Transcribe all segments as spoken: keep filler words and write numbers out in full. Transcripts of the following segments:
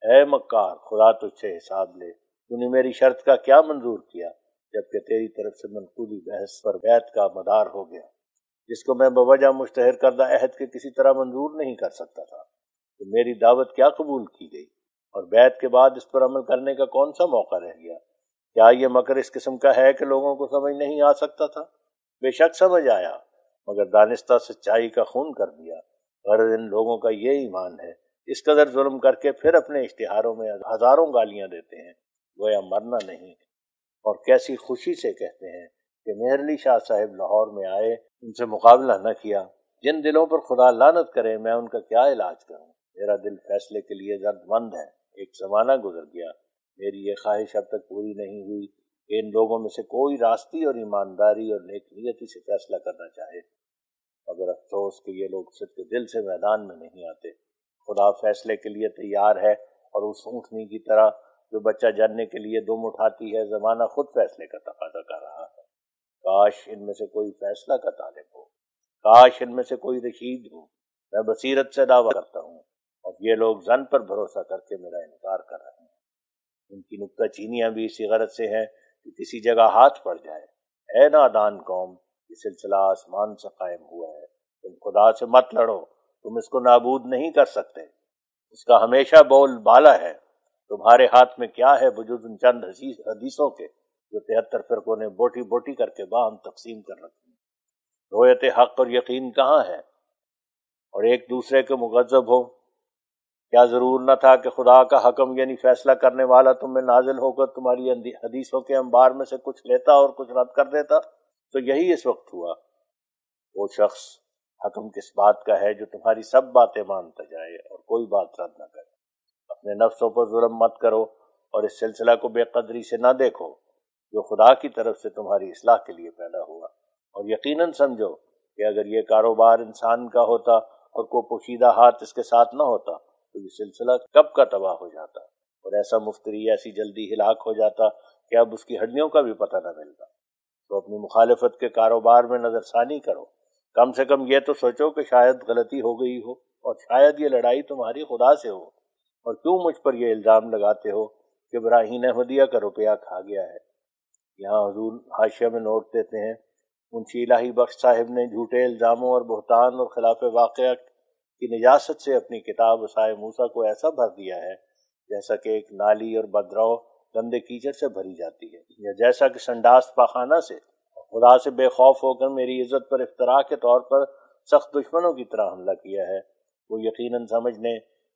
اے مکار، خدا تجھ سے حساب لے، تو نے میری شرط کا کیا منظور کیا، جبکہ تیری طرف سے منقولی بحث پر بیعت کا مدار ہو گیا، جس کو میں بوجہ مشتہر کردہ عہد کے کسی طرح منظور نہیں کر سکتا تھا۔ تو میری دعوت کیا قبول کی گئی، اور بیعت کے بعد اس پر عمل کرنے کا کون سا موقع رہ گیا؟ کیا یہ مکر اس قسم کا ہے کہ لوگوں کو سمجھ نہیں آ سکتا تھا؟ بے شک سمجھ آیا، مگر دانستہ سچائی کا خون کر دیا۔ غرض ان لوگوں کا یہ ایمان ہے، اس قدر ظلم کر کے پھر اپنے اشتہاروں میں ہزاروں گالیاں دیتے ہیں، گویا مرنا نہیں، اور کیسی خوشی سے کہتے ہیں کہ مہر علی شاہ صاحب لاہور میں آئے، ان سے مقابلہ نہ کیا۔ جن دلوں پر خدا لعنت کرے، میں ان کا کیا علاج کروں؟ میرا دل فیصلے کے لیے درد مند ہے۔ ایک زمانہ گزر گیا، میری یہ خواہش اب تک پوری نہیں ہوئی کہ ان لوگوں میں سے کوئی راستی اور ایمانداری اور نیک نیتی سے فیصلہ کرنا چاہے، مگر افسوس کہ یہ لوگ صدق دل سے میدان میں نہیں آتے۔ خدا فیصلے کے لیے تیار ہے، اور اس اونٹنی کی طرح جو بچہ جاننے کے لیے دم اٹھاتی ہے، زمانہ خود فیصلے کا تقاضا کر رہا ہے۔ کاش ان میں سے کوئی فیصلہ کا طالب ہو، کاش ان میں سے کوئی رشید ہو۔ میں بصیرت سے دعویٰ کرتا ہوں، اور یہ لوگ ظن پر بھروسہ کر کے میرا انکار کر رہے ہیں۔ ان کی نکتہ چینیاں بھی اسی غرض سے ہیں کہ کسی جگہ ہاتھ پڑ جائے۔ اے نادان قوم، یہ سلسلہ آسمان سے قائم ہوا ہے، تم خدا سے مت لڑو، تم اس کو نابود نہیں کر سکتے، اس کا ہمیشہ بول بالا ہے۔ تمہارے ہاتھ میں کیا ہے بجز ان چند حدیثوں کے جو تہتر فرقوں نے بوٹی بوٹی کر کے باہم تقسیم کر رکھی؟ رویت حق اور یقین کہاں ہے، اور ایک دوسرے کے مغضب ہو؟ کیا ضرور نہ تھا کہ خدا کا حکم یعنی فیصلہ کرنے والا تم میں نازل ہو کر تمہاری حدیثوں کے انبار میں سے کچھ لیتا اور کچھ رد کر دیتا؟ تو یہی اس وقت ہوا۔ وہ شخص حکم کس بات کا ہے جو تمہاری سب باتیں مانتا جائے اور کوئی بات رد نہ کرے؟ اپنے نفسوں پر ظلم مت کرو، اور اس سلسلہ کو بے قدری سے نہ دیکھو جو خدا کی طرف سے تمہاری اصلاح کے لیے پیدا ہوا، اور یقیناً سمجھو کہ اگر یہ کاروبار انسان کا ہوتا اور کوئی پوشیدہ ہاتھ اس کے ساتھ نہ ہوتا تو یہ سلسلہ کب کا تباہ ہو جاتا، اور ایسا مفتری ایسی جلدی ہلاک ہو جاتا کہ اب اس کی ہڈیوں کا بھی پتہ نہ ملتا۔ تو اپنی مخالفت کے کاروبار میں نظر ثانی کرو، کم سے کم یہ تو سوچو کہ شاید غلطی ہو گئی ہو، اور شاید یہ لڑائی تمہاری خدا سے ہو، اور کیوں مجھ پر یہ الزام لگاتے ہو کہ براہین احمدیہ کا روپیہ کھا گیا ہے؟ یہاں حضور حاشیہ میں نوٹ دیتے ہیں، منشی الہی بخش صاحب نے جھوٹے الزاموں اور بہتان اور خلاف واقعہ کی نجاست سے اپنی کتاب وسائے موسیٰ کو ایسا بھر دیا ہے جیسا کہ ایک نالی اور بدرو گندے کیچڑ سے بھری جاتی ہے، یا جیسا کہ سنڈاس پاخانہ سے۔ خدا سے بے خوف ہو کر میری عزت پر افتراء کے طور پر سخت دشمنوں کی طرح حملہ کیا ہے۔ وہ یقیناً سمجھ لیں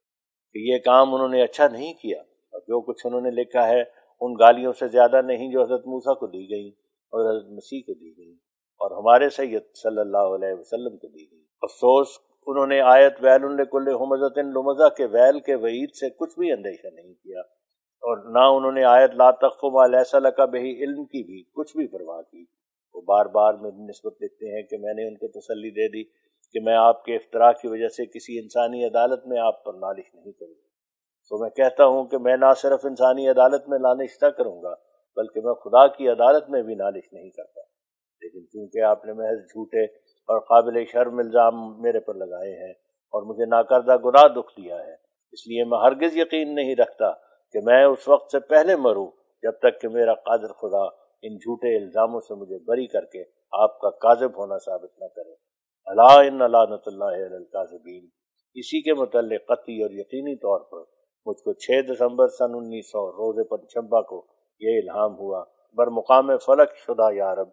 کہ یہ کام انہوں نے اچھا نہیں کیا، اور جو کچھ انہوں نے لکھا ہے ان گالیوں سے زیادہ نہیں جو حضرت موسیٰ کو دی گئیں اور حضرت مسیح کو دی گئیں اور ہمارے سید صلی اللہ علیہ وسلم کو دی گئیں۔ افسوس انہوں نے آیت ویل لکل ہمزۃ لمزہ کے ویل کے وعید سے کچھ بھی اندیشہ نہیں کیا، اور نہ انہوں نے آیت لا تقف ما لیس لک بہ علم کی بھی کچھ بھی پرواہ کی۔ وہ بار بار میری نسبت لکھتے ہیں کہ میں نے ان کو تسلی دے دی کہ میں آپ کے افتراء کی وجہ سے کسی انسانی عدالت میں آپ پر نالش نہیں کروں گا۔ تو میں کہتا ہوں کہ میں نہ صرف انسانی عدالت میں نالش نہ کروں گا بلکہ میں خدا کی عدالت میں بھی نالش نہیں کرتا، لیکن کیونکہ آپ نے محض جھوٹے اور قابل شرم الزام میرے پر لگائے ہیں اور مجھے ناکردہ گناہ دکھ دیا ہے، اس لیے میں ہرگز یقین نہیں رکھتا کہ میں اس وقت سے پہلے مروں جب تک کہ میرا قادر خدا ان جھوٹے الزاموں سے مجھے بری کر کے آپ کا کاذب ہونا ثابت نہ کرے۔ الا ان لعنۃ اللہ علی الکاذبین۔ اسی کے متعلق قطعی اور یقینی طور پر مجھ کو چھ دسمبر سن انیس سو روز پنجشنبہ کو یہ الہام ہوا، بر مقام فلک شدہ یارب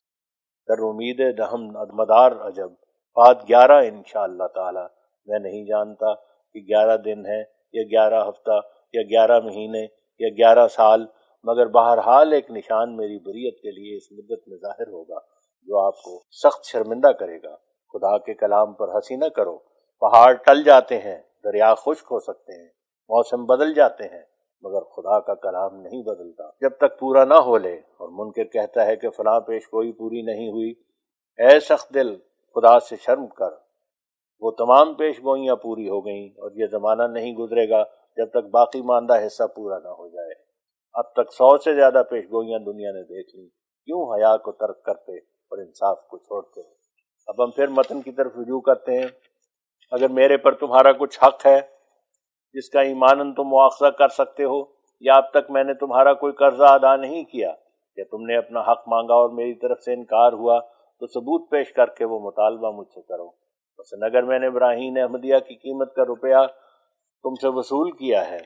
در امید دہم مدار عجب، بعد گیارہ انشاءاللہ تعالی۔ میں نہیں جانتا کہ گیارہ دن ہے یا گیارہ ہفتہ یا گیارہ مہینے یا گیارہ سال، مگر بہرحال ایک نشان میری بریت کے لیے اس مدت میں ظاہر ہوگا جو آپ کو سخت شرمندہ کرے گا۔ خدا کے کلام پر ہنسی نہ کرو، پہاڑ ٹل جاتے ہیں، دریا خشک ہو سکتے ہیں، موسم بدل جاتے ہیں، مگر خدا کا کلام نہیں بدلتا جب تک پورا نہ ہو لے۔ اور منکر کہتا ہے کہ فلاں پیش گوئی پوری نہیں ہوئی، اے سخت دل خدا سے شرم کر، وہ تمام پیش گوئیاں پوری ہو گئیں، اور یہ زمانہ نہیں گزرے گا جب تک باقی ماندہ حصہ پورا نہ ہو جائے۔ اب تک سو سے زیادہ پیش گوئیاں دنیا نے دیکھ لیں، کیوں حیا کو ترک کرتے اور انصاف کو چھوڑتے ہو؟ اب ہم پھر متن کی طرف رجوع کرتے ہیں۔ اگر میرے پر تمہارا کچھ حق ہے جس کا ایماناً تم مواخذہ کر سکتے ہو، یا اب تک میں نے تمہارا کوئی قرضہ ادا نہیں کیا؟ کہ تم نے اپنا حق مانگا اور میری طرف سے انکار ہوا تو ثبوت پیش کر کے وہ مطالبہ مجھ سے کرو۔ مثلا اگر میں نے براہین احمدیہ کی قیمت کا روپیہ تم سے وصول کیا ہے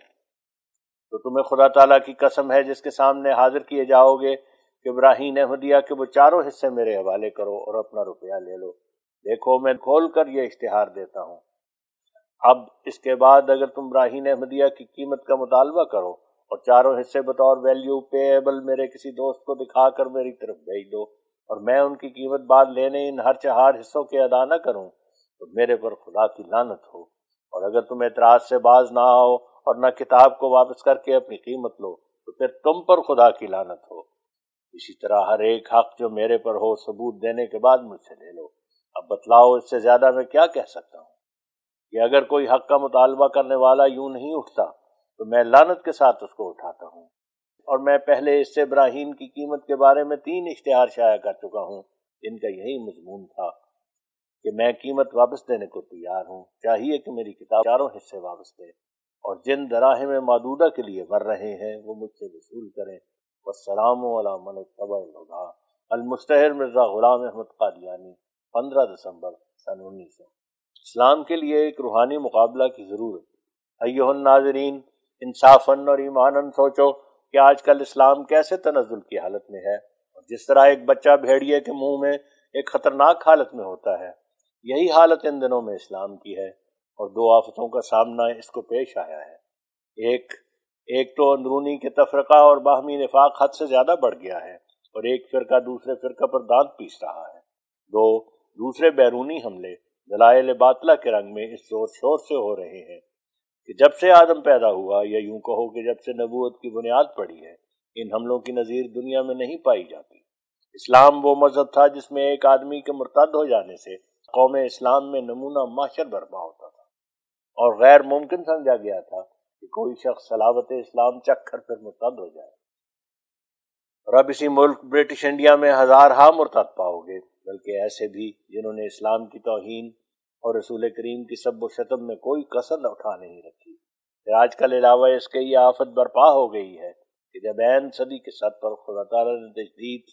تو تمہیں خدا تعالیٰ کی قسم ہے جس کے سامنے حاضر کیے جاؤ گے کہ براہین احمدیہ کے وہ چاروں حصے میرے حوالے کرو اور اپنا روپیہ لے لو۔ دیکھو میں کھول کر یہ اشتہار دیتا ہوں، اب اس کے بعد اگر تم براہین احمدیہ کی قیمت کا مطالبہ کرو اور چاروں حصے بطور ویلیو پیبل میرے کسی دوست کو دکھا کر میری طرف بھیج دو اور میں ان کی قیمت بعد لینے ان ہر چہار حصوں کے ادا نہ کروں تو میرے پر خدا کی لعنت ہو، اور اگر تم اعتراض سے باز نہ آؤ اور نہ کتاب کو واپس کر کے اپنی قیمت لو تو پھر تم پر خدا کی لعنت ہو۔ اسی طرح ہر ایک حق جو میرے پر ہو ثبوت دینے کے بعد مجھ سے لے لو۔ اب بتلاؤ اس سے زیادہ میں کیا کہہ سکتا ہوں کہ اگر کوئی حق کا مطالبہ کرنے والا یوں نہیں اٹھتا تو میں لعنت کے ساتھ اس کو اٹھاتا ہوں، اور میں پہلے اس سے براہین کی قیمت کے بارے میں تین اشتہار شائع کر چکا ہوں، ان کا یہی مضمون تھا کہ میں قیمت واپس دینے کو تیار ہوں، چاہیے کہ میری کتاب چاروں حصے واپس دے، اور جن دراہم معدودہ کے لیے مر رہے ہیں وہ مجھ سے وصول کریں۔ والسلام علی من اتبع الہدی۔ المشتہر مرزا غلام احمد قادیانی، پندرہ دسمبر سن انیس سو۔ اسلام کے لیے ایک روحانی مقابلہ کی ضرورت۔ ایھا الناظرین، انصافاً اور ایماناً سوچو کہ آج کل اسلام کیسے تنزل کی حالت میں ہے، اور جس طرح ایک بچہ بھیڑیے کے منہ میں ایک خطرناک حالت میں ہوتا ہے، یہی حالت ان دنوں میں اسلام کی ہے، اور دو آفتوں کا سامنا اس کو پیش آیا ہے۔ ایک ایک تو اندرونی کے تفرقہ اور باہمی نفاق حد سے زیادہ بڑھ گیا ہے، اور ایک فرقہ دوسرے فرقہ پر دانت پیس رہا ہے۔ دو دوسرے بیرونی حملے دلائل باطلہ کے رنگ میں اس زور شور سے ہو رہے ہیں کہ جب سے آدم پیدا ہوا، یا یوں کہو کہ جب سے نبوت کی بنیاد پڑی ہے، ان حملوں کی نظیر دنیا میں نہیں پائی جاتی۔ اسلام وہ مذہب تھا جس میں ایک آدمی کے مرتد ہو جانے سے قوم اسلام میں نمونہ معاشر برپا ہوتا تھا، اور غیر ممکن سمجھا گیا تھا کہ کوئی شخص صلابت اسلام چکھ کر پھر مرتد ہو جائے۔ اور اب اسی ملک برٹش انڈیا میں ہزارہا مرتد پاؤ گے، بلکہ ایسے بھی جنہوں نے اسلام کی توہین اور رسول کریم کی سب و شتم میں کوئی کسر اٹھا نہیں رکھی۔ پھر آج کل علاوہ اس کے یہ آفت برپا ہو گئی ہے کہ جب این صدی کے سر پر خدا تعالیٰ نے تجدید،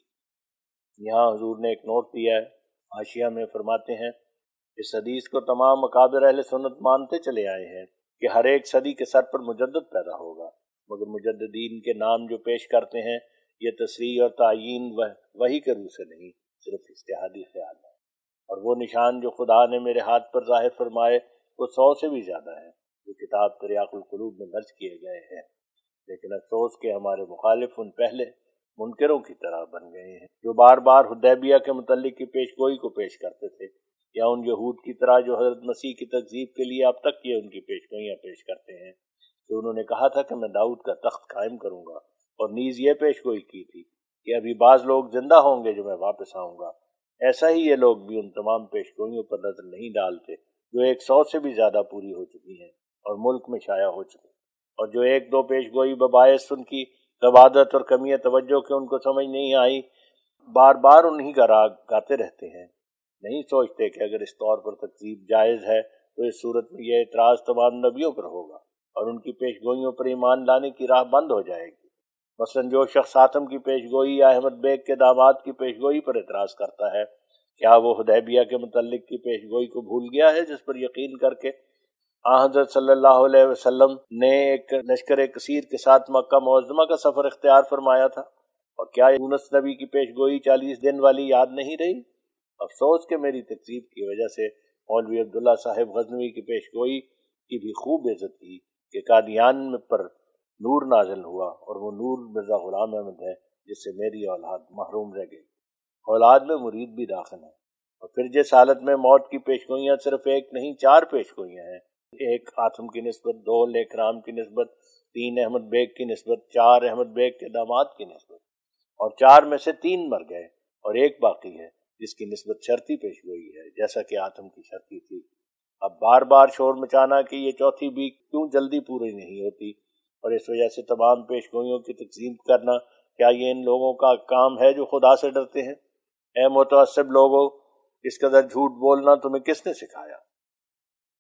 یہاں حضور نے ایک نوٹ دیا ہے، حاشیہ میں فرماتے ہیں اس حدیث کو تمام اکابر اہل سنت مانتے چلے آئے ہیں کہ ہر ایک صدی کے سر پر مجدد پیدا ہوگا، مگر مجددین کے نام جو پیش کرتے ہیں یہ تصریح اور تعیین وحی کے روح سے نہیں، صرف اجتہادی خیال ہے، اور وہ نشان جو خدا نے میرے ہاتھ پر ظاہر فرمائے وہ سو سے بھی زیادہ ہیں جو کتاب تریاق القلوب میں درج کیے گئے ہیں، لیکن افسوس کہ ہمارے مخالف ان پہلے منکروں کی طرح بن گئے ہیں جو بار بار حدیبیہ کے متعلق کی پیش گوئی کو پیش کرتے تھے، یا ان یہود کی طرح جو حضرت مسیح کی تکذیب کے لیے اب تک یہ ان کی پیش گوئیاں پیش کرتے ہیں کہ انہوں نے کہا تھا کہ میں داؤد کا تخت قائم کروں گا، اور نیز یہ پیش گوئی کی تھی کہ ابھی بعض لوگ زندہ ہوں گے جو میں واپس آؤں گا۔ ایسا ہی یہ لوگ بھی ان تمام پیش گوئیوں پر نظر نہیں ڈالتے جو ایک سو سے بھی زیادہ پوری ہو چکی ہیں اور ملک میں شائع ہو چکی، اور جو ایک دو پیش گوئی بباعث ان کی غبادت اور کمی توجہ کے ان کو سمجھ نہیں آئی بار بار انہی کا راگ گاتے رہتے ہیں، نہیں سوچتے کہ اگر اس طور پر تکذیب جائز ہے تو اس صورت میں یہ اعتراض تمام نبیوں پر ہوگا اور ان کی پیش گوئیوں پر ایمان لانے کی راہ بند ہو جائے گی۔ مثلا جو شخص حاتم کی پیش گوئی یا احمد بیگ کے داماد کی پیش گوئی پر اعتراض کرتا ہے، کیا وہ حدیبیہ کے متعلق کی پیش گوئی کو بھول گیا ہے جس پر یقین کر کے آن حضرت صلی اللہ علیہ وسلم نے ایک لشکر کثیر کے ساتھ مکہ معظمہ کا سفر اختیار فرمایا تھا؟ اور کیا یونس نبی کی پیش گوئی چالیس دن والی یاد نہیں رہی؟ افسوس کہ میری تکذیب کی وجہ سے مولوی عبداللہ صاحب غزنوی کی پیش گوئی کی بھی خوب عزت کی کہ قادیان پر نور نازل ہوا، اور وہ نور مرزا غلام احمد ہے جس سے میری اولاد محروم رہ گئی۔ اولاد میں مرید بھی داخل ہیں، اور پھر جس حالت میں موت کی پیش گوئیاں صرف ایک نہیں چار پیش گوئیاں ہیں، ایک آتم کی نسبت، دو لیکرام کی نسبت، تین احمد بیگ کی نسبت، چار احمد بیگ کے داماد کی نسبت، اور چار میں سے تین مر گئے اور ایک باقی ہے جس کی نسبت شرطی پیش گوئی ہے جیسا کہ آتم کی شرطی تھی۔ اب بار بار شور مچانا کہ یہ چوتھی بھی کیوں جلدی پوری نہیں ہوتی، اور اس وجہ سے تمام پیش گوئیوں کی تقسیم کرنا، کیا یہ ان لوگوں کا کام ہے جو خدا سے ڈرتے ہیں؟ اے متعصب لوگوں، اس قدر جھوٹ بولنا تمہیں کس نے سکھایا؟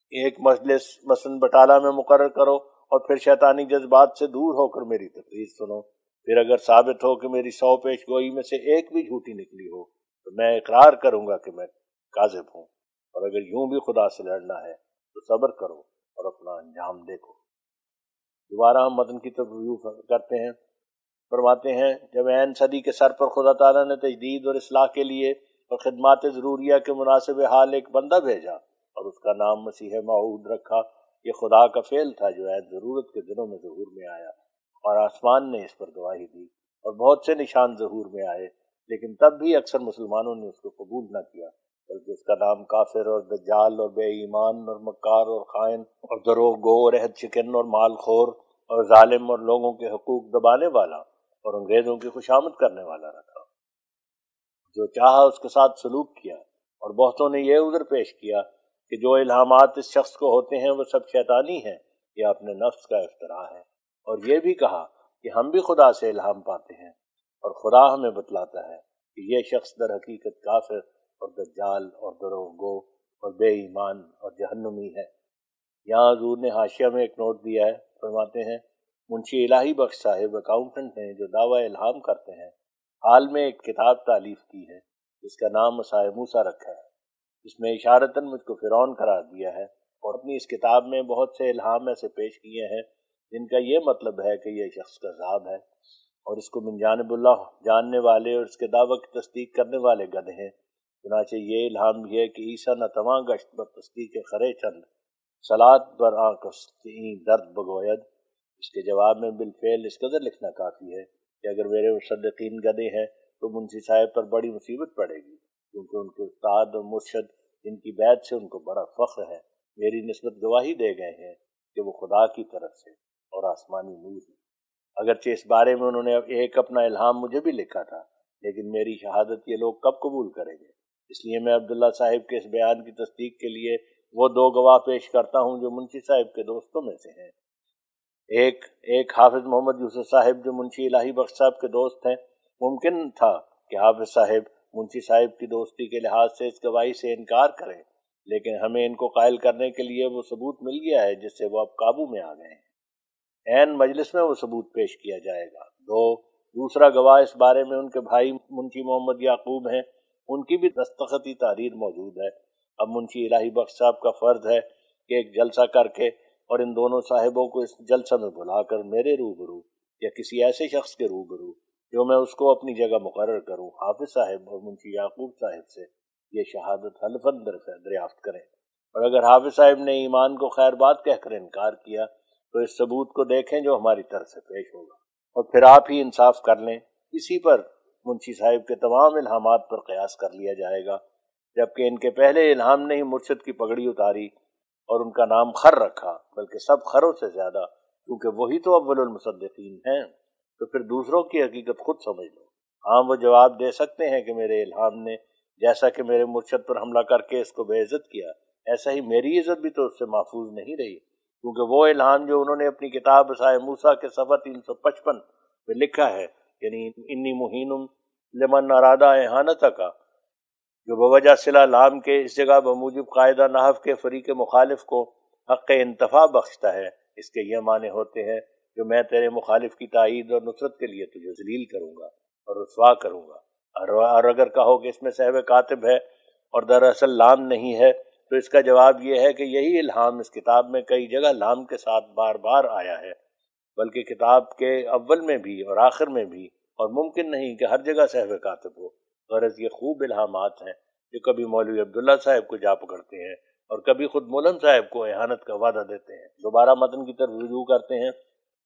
ایک مجلس مثلاً بٹالہ میں مقرر کرو اور پھر شیطانی جذبات سے دور ہو کر میری تقریر سنو۔ پھر اگر ثابت ہو کہ میری سو پیش گوئی میں سے ایک بھی جھوٹی نکلی ہو تو میں اقرار کروں گا کہ میں کاذب ہوں، اور اگر یوں بھی خدا سے لڑنا ہے تو صبر کرو اور اپنا انجام دیکھو۔ دوبارہ ہم متن کی طرف رجوع کرتے ہیں۔ فرماتے ہیں جب عین صدی کے سر پر خدا تعالیٰ نے تجدید اور اصلاح کے لیے اور خدمات ضروریہ کے مناسب حال ایک بندہ بھیجا اور اس کا نام مسیح موعود رکھا، یہ خدا کا فعل تھا جو عین ضرورت کے دنوں میں ظہور میں آیا، اور آسمان نے اس پر گواہی دی اور بہت سے نشان ظہور میں آئے، لیکن تب بھی اکثر مسلمانوں نے اس کو قبول نہ کیا، بلکہ اس کا نام کافر اور دجال اور بے ایمان اور مکار اور خائن اور دروغ گو اور عہد شکن اور مال خور اور ظالم اور لوگوں کے حقوق دبانے والا اور انگریزوں کی خوشامد کرنے والا رکھا۔ جو چاہا اس کے ساتھ سلوک کیا، اور بہتوں نے یہ عذر پیش کیا کہ جو الہامات اس شخص کو ہوتے ہیں وہ سب شیطانی ہیں یا اپنے نفس کا افتراء ہے، اور یہ بھی کہا کہ ہم بھی خدا سے الہام پاتے ہیں، اور خدا ہمیں بتلاتا ہے کہ یہ شخص در حقیقت کافر اور دجال اور دروغ گو اور بے ایمان اور جہنمی ہے۔ یہاں حضور نے حاشیہ میں ایک نوٹ دیا ہے، فرماتے ہیں منشی الہی بخش صاحب اکاؤنٹنٹ ہیں جو دعوی الہام کرتے ہیں، حال میں ایک کتاب تالیف کی ہے جس کا نام مسائے موسیٰ رکھا ہے۔ اس میں اشارتاً مجھ کو فرعون قرار دیا ہے، اور اپنی اس کتاب میں بہت سے الہام ایسے پیش کیے ہیں جن کا یہ مطلب ہے کہ یہ شخص کذاب ہے، اور اس کو من جانب اللہ جاننے والے اور اس کے دعوی کی تصدیق کرنے والے گدھے ہیں۔ چنانچہ یہ الہام بھی ہے کہ عیسیٰ نہ تواں گشت بر تصدیق خرے چند صلات بر آنکھیں درد بگوید۔ اس کے جواب میں بالفعل اس قدر لکھنا کافی ہے کہ اگر میرے مصدقین گدھے ہیں تو منشی صاحب پر بڑی مصیبت پڑے گی، کیونکہ ان کے استاد اور مرشد جن کی بیعت سے ان کو بڑا فخر ہے میری نسبت گواہی دے گئے ہیں کہ وہ خدا کی طرف سے اور آسمانی نور ہے۔ اگرچہ اس بارے میں انہوں نے ایک اپنا الہام مجھے بھی لکھا تھا، لیکن میری شہادت یہ لوگ کب قبول کریں گے؟ اس لیے میں عبداللہ صاحب کے اس بیان کی تصدیق کے لیے وہ دو گواہ پیش کرتا ہوں جو منشی صاحب کے دوستوں میں سے ہیں۔ ایک ایک حافظ محمد یوسف صاحب جو منشی الہی بخش صاحب کے دوست ہیں۔ ممکن تھا کہ حافظ صاحب منشی صاحب کی دوستی کے لحاظ سے اس گواہی سے انکار کریں، لیکن ہمیں ان کو قائل کرنے کے لیے وہ ثبوت مل گیا ہے جس سے وہ اب قابو میں آ گئے ہیں۔ عین مجلس میں وہ ثبوت پیش کیا جائے گا۔ دو دوسرا گواہ اس بارے میں ان کے بھائی منشی محمد یعقوب ہیں، ان کی بھی دستخطی تحریر موجود ہے۔ اب منشی الہی بخش صاحب کا فرض ہے کہ ایک جلسہ کر کے اور ان دونوں صاحبوں کو اس جلسہ میں بلا کر میرے روبرو یا کسی ایسے شخص کے روبرو جو میں اس کو اپنی جگہ مقرر کروں، حافظ صاحب اور منشی یعقوب صاحب سے یہ شہادت حلفاً دریافت کریں، اور اگر حافظ صاحب نے ایمان کو خیر بات کہہ کر انکار کیا تو اس ثبوت کو دیکھیں جو ہماری طرف سے پیش ہوگا، اور پھر آپ ہی انصاف کر لیں۔ اسی پر منشی صاحب کے تمام الہامات پر قیاس کر لیا جائے گا، جبکہ ان کے پہلے الہام نے ہی مرشد کی پگڑی اتاری اور ان کا نام خر رکھا، بلکہ سب خروں سے زیادہ، کیونکہ وہی تو اول المصدقین ہیں۔ تو پھر دوسروں کی حقیقت خود سمجھ لو۔ ہاں وہ جواب دے سکتے ہیں کہ میرے الہام نے جیسا کہ میرے مرشد پر حملہ کر کے اس کو بے عزت کیا، ایسا ہی میری عزت بھی تو اس سے محفوظ نہیں رہی، کیونکہ وہ الہام جو انہوں نے اپنی کتاب مسائے موسیٰ کے صفحہ تین سو پچپن میں لکھا ہے، یعنی انی مہین لمن ارادہ احانت کا، جو بوجہ صلہ لام کے اس جگہ بموجب قاعدہ نحو کے فریق مخالف کو حق انتفاع بخشتا ہے، اس کے یہ معنی ہوتے ہیں جو میں تیرے مخالف کی تائید اور نصرت کے لیے تجھے ذلیل کروں گا اور رسوا کروں گا، اور اگر کہو کہ اس میں صحب کاتب ہے اور دراصل لام نہیں ہے تو اس کا جواب یہ ہے کہ یہی الہام اس کتاب میں کئی جگہ لام کے ساتھ بار بار آیا ہے، بلکہ کتاب کے اول میں بھی اور آخر میں بھی، اور ممکن نہیں کہ ہر جگہ صحب کاتب ہو۔ غرض یہ خوب الہامات ہیں جو کبھی مولوی عبداللہ صاحب کو جا پکڑتے ہیں اور کبھی خود مولم صاحب کو احانت کا وعدہ دیتے ہیں۔ دوبارہ متن کی طرف رجوع کرتے ہیں۔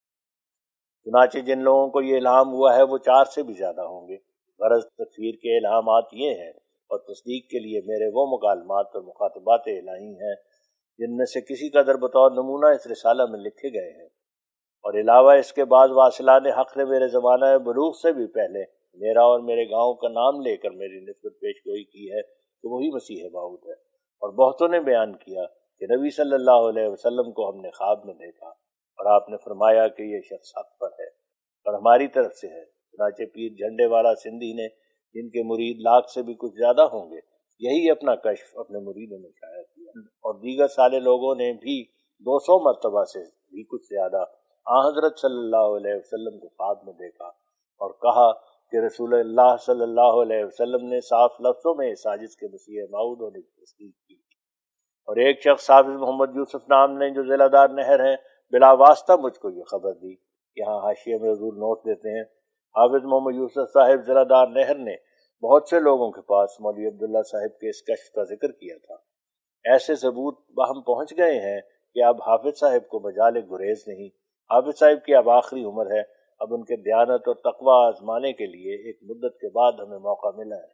چنانچہ جن لوگوں کو یہ الہام ہوا ہے وہ چار سے بھی زیادہ ہوں گے۔ غرض تکفیر کے الہامات یہ ہیں، اور تصدیق کے لیے میرے وہ مکالمات اور مخاطبات الہی ہیں جن میں سے کسی قدر بطور نمونہ اس رسالہ میں لکھے گئے ہیں، اور علاوہ اس کے بعد واصلان حق نے میرے زمانہ بلوغ سے بھی پہلے میرا اور میرے گاؤں کا نام لے کر میری نسبت پیش گوئی کی ہے کہ وہی مسیح موعود ہے، اور بہتوں نے بیان کیا کہ نبی صلی اللہ علیہ وسلم کو ہم نے خواب میں دیکھا اور آپ نے فرمایا کہ یہ شخص حق پر ہے اور ہماری طرف سے ہے۔ چنانچہ پیر جھنڈے والا سندھی نے، جن کے مرید لاکھ سے بھی کچھ زیادہ ہوں گے، یہی اپنا کشف اپنے مریدوں میں شائع کیا، اور دیگر سالے لوگوں نے بھی دو سو مرتبہ سے بھی کچھ زیادہ آن حضرت صلی اللہ علیہ وسلم کو خواب میں دیکھا اور کہا کہ رسول اللہ صلی اللہ علیہ وسلم نے صاف لفظوں میں اس سازش کے مسیح موعود ہونے کی تصدیق کی۔ اور ایک شخص حافظ محمد یوسف نام نے جو ضلع دار نہر ہیں بلا واسطہ مجھ کو یہ خبر دی۔ یہاں حاشیے میں حضور نوٹ دیتے ہیں حافظ محمد یوسف صاحب ضلع دار نہر نے بہت سے لوگوں کے پاس مولوی عبداللہ صاحب کے اس کشف کا ذکر کیا تھا۔ ایسے ثبوت باہم پہنچ گئے ہیں کہ اب حافظ صاحب کو مجال گریز نہیں۔ حافظ صاحب کی اب آخری عمر ہے، اب ان کے دیانت اور تقوی آزمانے کے لیے ایک مدت کے بعد ہمیں موقع ملا ہے۔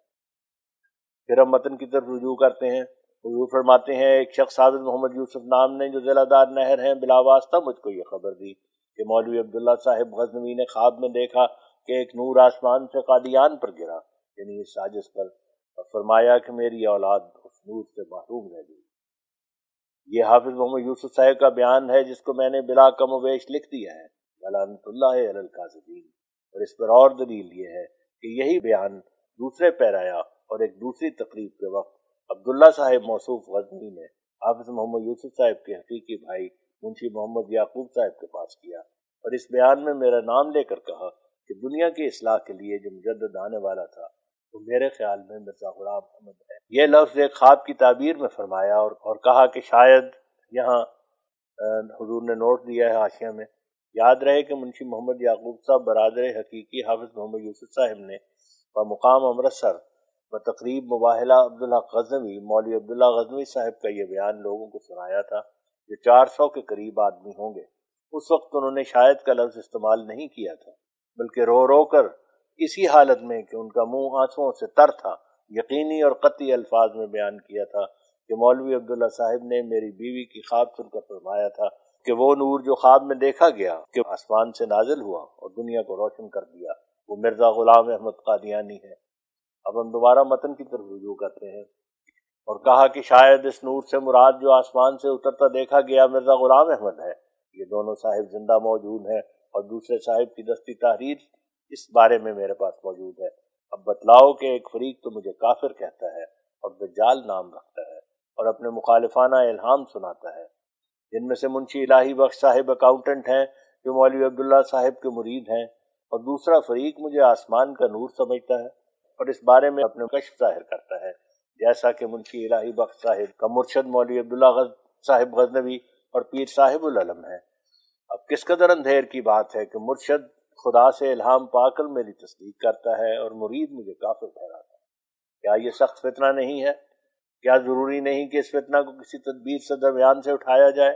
پھر ہم متن کی طرف رجوع کرتے ہیں۔ حضور فرماتے ہیں ایک شخص حافظ محمد یوسف نام نے جو ضلع دار نہر ہیں بلا واسطہ مجھ کو یہ خبر دی کہ مولوی عبداللہ صاحب غزنوی نے خواب میں دیکھا کہ ایک نور آسمان سے قادیان پر گرا، یعنی اس سازش پر، اور فرمایا کہ میری اولاد اس نور سے محروم رہ گئی۔ یہ حافظ محمد یوسف صاحب کا بیان ہے جس کو میں نے بلا کم و بیش لکھ دیا ہے، لعنت اللہ علی الکاذبین۔ اور اس پر اور دلیل یہ ہے کہ یہی بیان دوسرے پیرایا اور ایک دوسری تقریب کے وقت عبداللہ صاحب موصوف غزنوی نے حافظ محمد یوسف صاحب کے حقیقی بھائی منشی محمد یعقوب صاحب کے پاس کیا، اور اس بیان میں میرا نام لے کر کہا کہ دنیا کی اصلاح کے لیے جو مجدد آنے والا تھا تو میرے خیال میں مرزا غلام احمد ہے۔ یہ لفظ ایک خواب کی تعبیر میں فرمایا اور, اور کہا کہ شاید یہاں حضور نے نوٹ دیا ہے حاشیہ میں، یاد رہے کہ منشی محمد یعقوب صاحب برادر حقیقی حافظ محمد یوسف صاحب نے بمقام امرتسر بتقریب مباہلہ عبدالحق غزنوی مولوی عبداللہ غزنوی صاحب کا یہ بیان لوگوں کو سنایا تھا جو چار سو کے قریب آدمی ہوں گے۔ اس وقت انہوں نے شاید کا لفظ استعمال نہیں کیا تھا بلکہ رو رو کر اسی حالت میں کہ ان کا منہ آنسوؤں سے تر تھا یقینی اور قطعی الفاظ میں بیان کیا تھا کہ مولوی عبداللہ صاحب نے میری بیوی کی خواب سن کر فرمایا تھا کہ وہ نور جو خواب میں دیکھا گیا کہ آسمان سے نازل ہوا اور دنیا کو روشن کر دیا وہ مرزا غلام احمد قادیانی ہے۔ اب ہم دوبارہ متن کی طرف رجوع کرتے ہیں اور کہا کہ شاید اس نور سے مراد جو آسمان سے اترتا دیکھا گیا مرزا غلام احمد ہے۔ یہ دونوں صاحب زندہ موجود ہیں اور دوسرے صاحب کی دستی تحریر اس بارے میں میرے پاس موجود ہے۔ اب بتلاؤ کہ ایک فریق تو مجھے کافر کہتا ہے اور دجال نام رکھتا ہے اور اپنے مخالفانہ الہام سناتا ہے، جن میں سے منشی الہی بخش صاحب اکاؤنٹنٹ ہیں جو مولوی عبداللہ صاحب کے مرید ہیں، اور دوسرا فریق مجھے آسمان کا نور سمجھتا ہے اور اس بارے میں اپنے کشف ظاہر کرتا ہے، جیسا کہ منشی الہی بخش صاحب کا مرشد مولوی عبداللہ غز صاحب غزنوی اور پیر صاحب العلم ہے۔ اب کس قدر اندھیر کی بات ہے کہ مرشد خدا سے الہام پا کر میری تصدیق کرتا ہے اور مرید مجھے کافر ٹھہراتا ہے۔ کیا یہ سخت فتنہ نہیں ہے؟ کیا ضروری نہیں کہ اس فتنہ کو کسی تدبیر سے درمیان سے اٹھایا جائے؟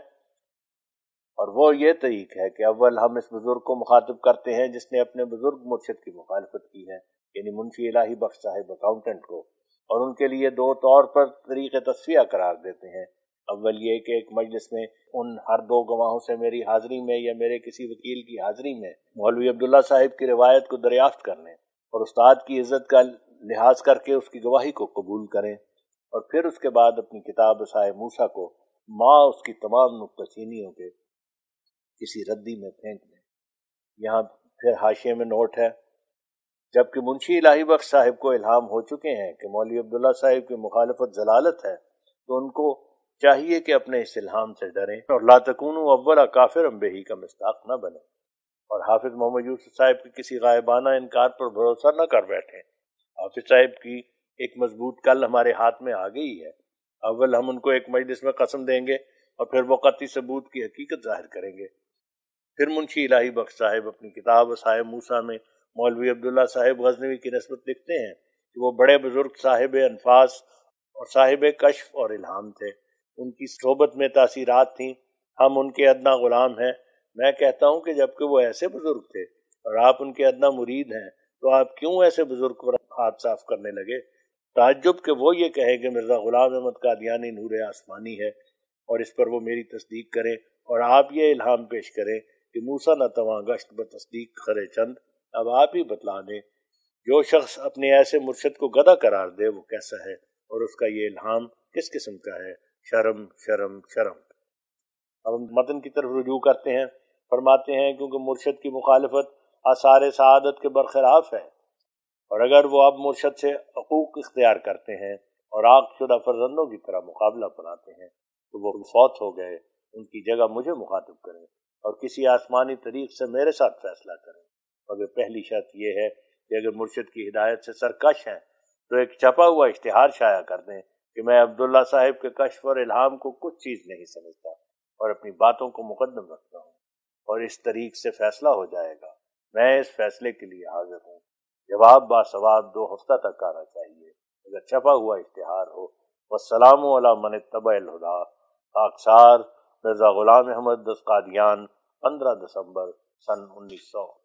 اور وہ یہ طریق ہے کہ اول ہم اس بزرگ کو مخاطب کرتے ہیں جس نے اپنے بزرگ مرشد کی مخالفت کی ہے، یعنی منشی الہی بخش صاحب اکاؤنٹنٹ کو، اور ان کے لیے دو طور پر طریق تصفیہ قرار دیتے ہیں۔ اول یہ کہ ایک مجلس میں ان ہر دو گواہوں سے میری حاضری میں یا میرے کسی وکیل کی حاضری میں مولوی عبداللہ صاحب کی روایت کو دریافت کرنے اور استاد کی عزت کا لحاظ کر کے اس کی گواہی کو قبول کریں، اور پھر اس کے بعد اپنی کتاب عصائے موسیٰ کو ماں اس کی تمام نکتہ چینیوں کے کسی ردی میں پھینک دیں۔ یہاں پھر حاشیے میں نوٹ ہے، جبکہ منشی الہی بخش صاحب کو الہام ہو چکے ہیں کہ مولوی عبداللہ صاحب کی مخالفت ضلالت ہے، تو ان کو چاہیے کہ اپنے اس الہام سے ڈریں اور لا تکونوا اول کافر بہ کا مصداق نہ بنیں، اور حافظ محمد یوسف صاحب کی کسی غائبانہ انکار پر بھروسہ نہ کر بیٹھیں۔ حافظ صاحب کی ایک مضبوط کل ہمارے ہاتھ میں آ گئی ہے، اول ہم ان کو ایک مجلس میں قسم دیں گے اور پھر وہ قطعی ثبوت کی حقیقت ظاہر کریں گے۔ پھر منشی الہی بخش صاحب اپنی کتاب عصائے موسیٰ میں مولوی عبداللہ صاحب غزنوی کی نسبت لکھتے ہیں کہ وہ بڑے بزرگ صاحب انفاس اور صاحب کشف اور الہام تھے، ان کی صحبت میں تاثیرات تھیں، ہم ان کے ادنا غلام ہیں۔ میں کہتا ہوں کہ جبکہ وہ ایسے بزرگ تھے اور آپ ان کے ادنا مرید ہیں تو آپ کیوں ایسے بزرگ پر ہاتھ صاف کرنے لگے؟ تعجب کہ وہ یہ کہے کہ مرزا غلام احمد قادیانی نور آسمانی ہے اور اس پر وہ میری تصدیق کریں، اور آپ یہ الہام پیش کریں کہ موسیٰ نہ تواں گشت بتصدیق خرے چند۔ اب آپ ہی بتلا دیں جو شخص اپنے ایسے مرشد کو گدھا قرار دے وہ کیسا ہے، اور اس کا یہ الہام کس قسم کا ہے؟ شرم شرم شرم۔ اب ہم متن کی طرف رجوع کرتے ہیں، فرماتے ہیں کیونکہ مرشد کی مخالفت آثار سعادت کے برخلاف ہے، اور اگر وہ اب مرشد سے عقوق اختیار کرتے ہیں اور عاق شدہ فرزندوں کی طرح مقابلہ بناتے ہیں تو وہ فوت ہو گئے، ان کی جگہ مجھے مخاطب کریں اور کسی آسمانی طریق سے میرے ساتھ فیصلہ کریں، مگر پہلی شرط یہ ہے کہ اگر مرشد کی ہدایت سے سرکش ہیں تو ایک چھپا ہوا اشتہار شائع کر دیں کہ میں عبداللہ صاحب کے کشف اور الہام کو کچھ چیز نہیں سمجھتا اور اپنی باتوں کو مقدم رکھتا ہوں، اور اس طریق سے فیصلہ ہو جائے گا۔ میں اس فیصلے کے لیے حاضر ہوں۔ جواب باسواد دو ہفتہ تک آنا چاہیے اگر چھپا ہوا اشتہار ہو۔ والسلام علی من اتبع الہدی۔ خاکسار مرزا غلام احمد دستقادیان، پندرہ دسمبر سن انیس سو